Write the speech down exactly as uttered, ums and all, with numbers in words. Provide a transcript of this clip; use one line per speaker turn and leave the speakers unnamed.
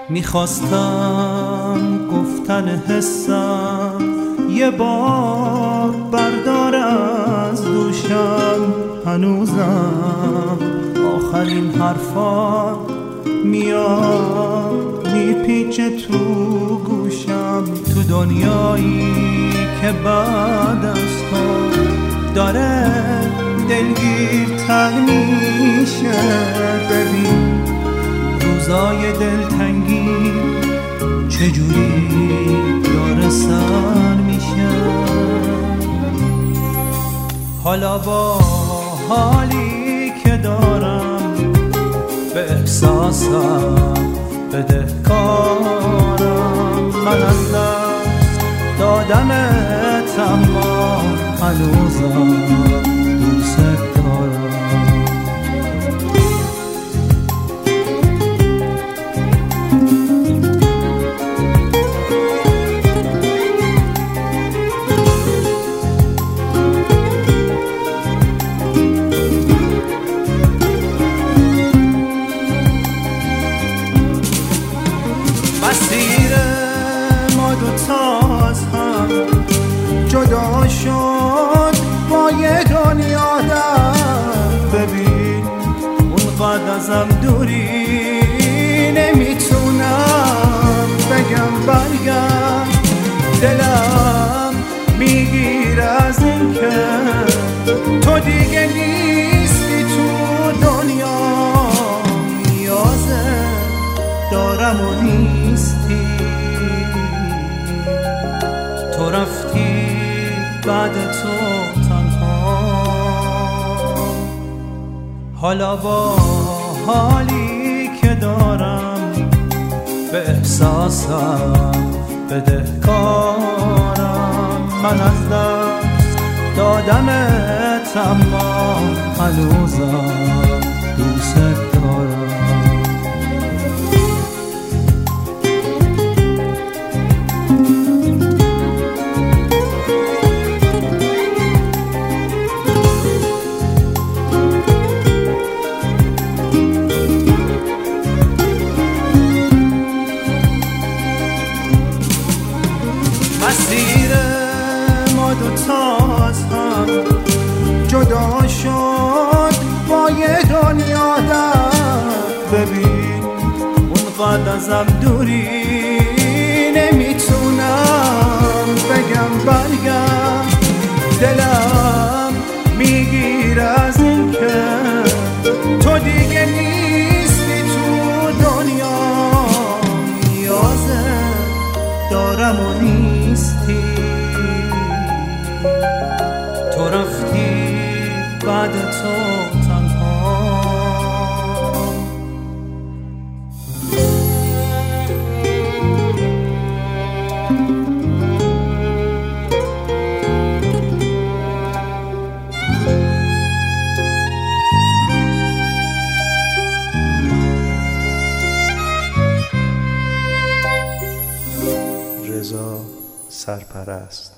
میخواستم گفتن حسم یه بار بردار از دوشم، هنوزم آخرین حرفا میاد میپیچه تو گوشم. تو دنیایی که بعد از تو داره دلگیرتر میشه، ببین روزای دلتنگی چجوری داره سر میشه. حالا با حالی که دارم به احساسم بدهکارم، من از دست دادمت اما هنوزم دوست دارم. مسیر ما دوتا از هم جدا شد با یه دنیا در، ببین اونقدر ازم دوری نمیتونم بگم برگرد. دلم میگیر از این که تو دیگه نیستی تو دنیا، نیازه دارم و نیستی. تو رفتی بعد تو تنها، حالا با حالی که دارم به احساسم بدهکارم، من از دست دادمت اما هنوزم دوست دارم. مسیر ما دوتا از هم جدا شد با یه دنیا در، ببین اونقدر ازم دوری نمیتونم بگم برگرد. دلم میگیر از این که تو دیگه نیستی تو دنیا، نیازه دارم و نیستی. تو رفتی بعد تو تنها.
رضا سرپرست.